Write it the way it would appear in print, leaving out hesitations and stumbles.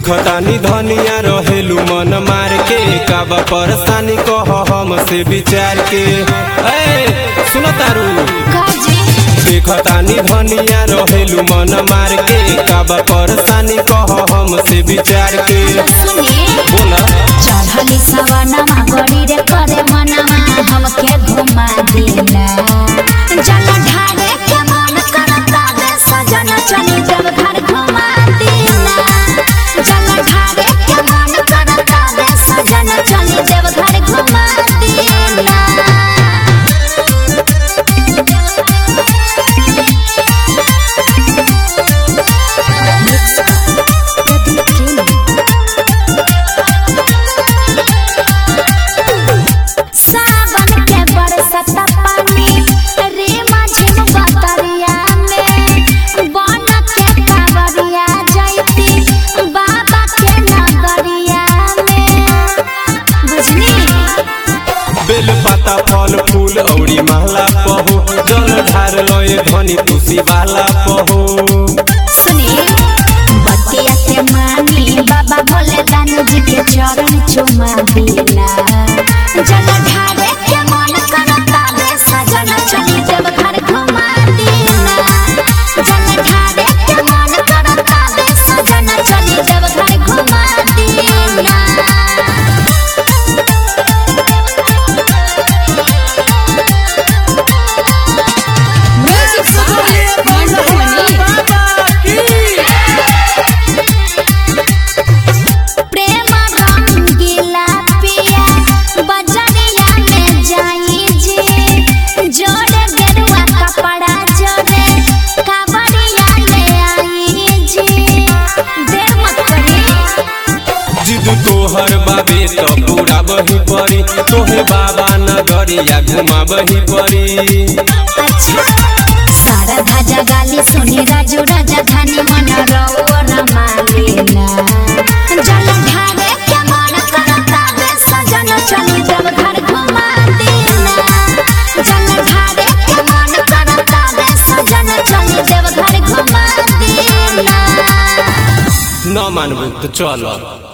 देखतानी धनिया रहेलू मन मार के काबा परेशानी कह हमसे विचार के सुनो तारू देखतानी धनिया रहेलू मन मार के काबा परेशानी कह हमसे विचार के बोला चढ़ली सवनमा गड़ी रे करे मनवा हमके घुमा देला जल ढारे के मन करता रे सजन चली जब घर घुमा देला जल ढारे के मन करता रे सजन चली जब घर घुमा देला बेल पाता फल फूल औरी महला पहो जल ढार लए धनी खुशी वाला पहो सुनी बतिया के मानी बाबा भोले दानू जी के चरण चुमा देला जल ढारे के मन करता रे सजन चली जब घर घुमा देला जल ढारे के मन करता रे सजन चली जब घर घुमा देला तोहर बाबे तो पूरा बही परी तोहे बाबा नगरिया घुमा बही परी अच्छा सारा धाजा गाली सुनी राजू राजा धानी मन रोवर मालेला जल ढारे के मन करता रे सजन चली जब घर घुमा देला जल ढारे के मन करता रे सजन चली जब घर घुमा देला न मानबू तो चलो।